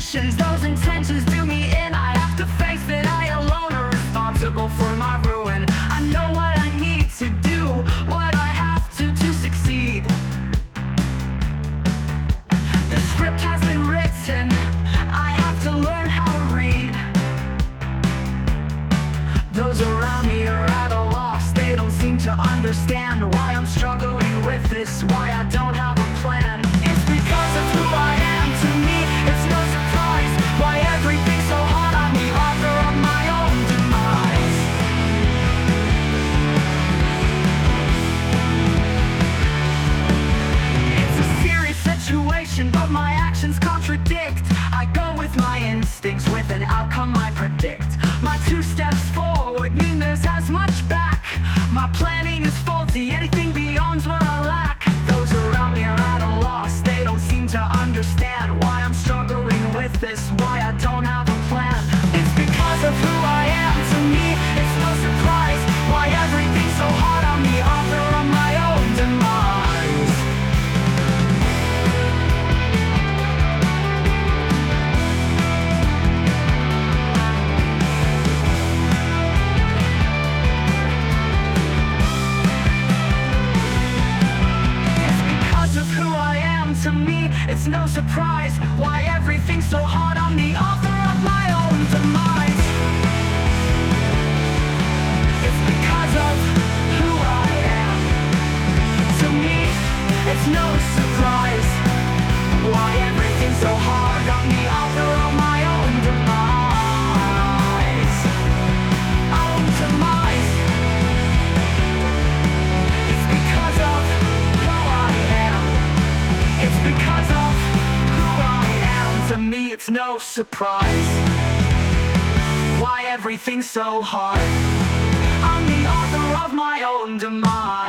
intentions. Those intentions do me in. I have to face that I alone are responsible for my ruin. I know what I need to do, what I have to succeed. The script has been written, I have to learn how to read. Those around me are at a loss. They don't seem to understand why I'm struggling with this, why I don't have a plan. It's because of who I am. To me, it's no surprise why everything's so hard. I'm the author of my own demise. It's a serious situation, but my actions contradict. I go with my instincts, with an outcome I predict. My 2 steps forward mean there's as much back. My planning is faulty, anything beyond's what I lack. Those around me are at a loss. They don't seem to understand why I'm struggling with this, why I don't have a plan. It's because of who I am. To me, it's no surprise why everything's so hard. I'm the author of my own demise. To me, it's no surprise why everything's so hard. I'm the author of my own demise. It's because of who I am. To me, it's no surprise why everything's so hard. I'm the author of my own demise. Own demise. It's because of who I am. It's because of who I am. To me, it's no surprise why everything's so hard. I'm the author of my own demise.